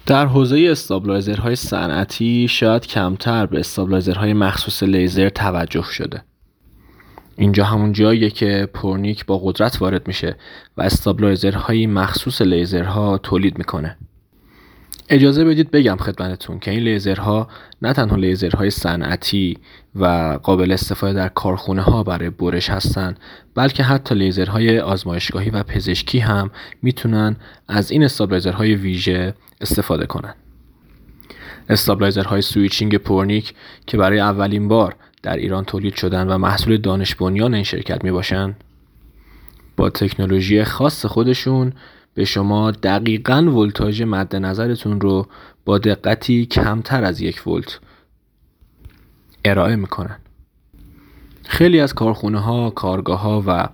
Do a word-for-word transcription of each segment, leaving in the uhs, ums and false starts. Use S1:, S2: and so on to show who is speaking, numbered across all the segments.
S1: در حوزه استابلایزرهای صنعتی شاید کمتر به استابلایزرهای مخصوص لیزر توجه شده. اینجا همون جاییه که پورنیک با قدرت وارد میشه و استابلایزرهای مخصوص لیزرها تولید میکنه. اجازه بدید بگم خدمتتون که این لیزرها نه تنها لیزرهای صنعتی و قابل استفاده در کارخونه ها برای برش هستن، بلکه حتی لیزرهای آزمایشگاهی و پزشکی هم میتونن از این استابلایزرهای ویژه استفاده کنن. استابلایزرهای سویچینگ پورنیک که برای اولین بار در ایران تولید شدن و محصول دانش بنیان این شرکت می باشن، با تکنولوژی خاص خودشون به شما دقیقاً ولتاژ مد نظرتون رو با دقتی کمتر از یک ولت ارائه میکنن. خیلی از کارخونه ها، کارگاه ها و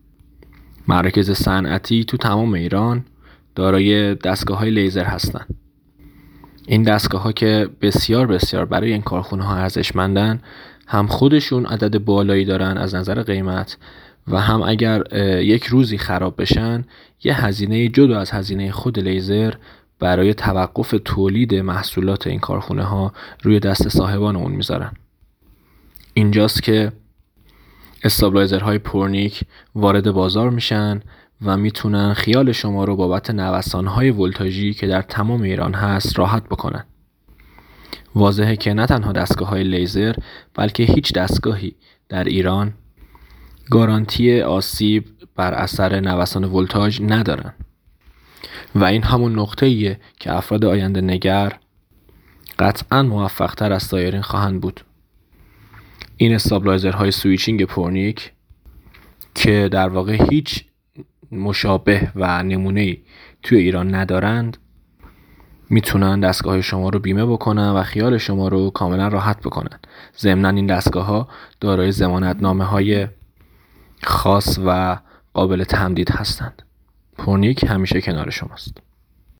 S1: مراکز صنعتی تو تمام ایران دارای دستگاه های لیزر هستن. این دستگاه ها که بسیار بسیار برای این کارخونه ها ارزشمندن، هم خودشون عدد بالایی دارن از نظر قیمت و هم اگر یک روزی خراب بشن یه هزینه جدا از هزینه خود لیزر برای توقف تولید محصولات این کارخونه ها روی دست صاحبان اون میذارن. اینجاست که استابلایزرهای پورنیک وارد بازار میشن و میتونن خیال شما رو بابت نوسانهای ولتاژی که در تمام ایران هست راحت بکنن. واضحه که نه تنها دستگاه‌های لیزر بلکه هیچ دستگاهی در ایران گارانتی آسیب بر اثر نوسان ولتاژ ندارن و این همون نقطه‌ایه که افراد آینده نگر قطعاً موفق‌تر از سایرین خواهند بود. این استابلایزرهای سویچینگ پورنیک که در واقع هیچ مشابه و نمونه‌ای توی ایران ندارند میتونن دستگاه شما رو بیمه بکنن و خیال شما رو کاملا راحت بکنن. ضمناً این دستگاه ها دارای ضمانتنامه های خاص و قابل تمدید هستند. پورنیک همیشه کنار شماست.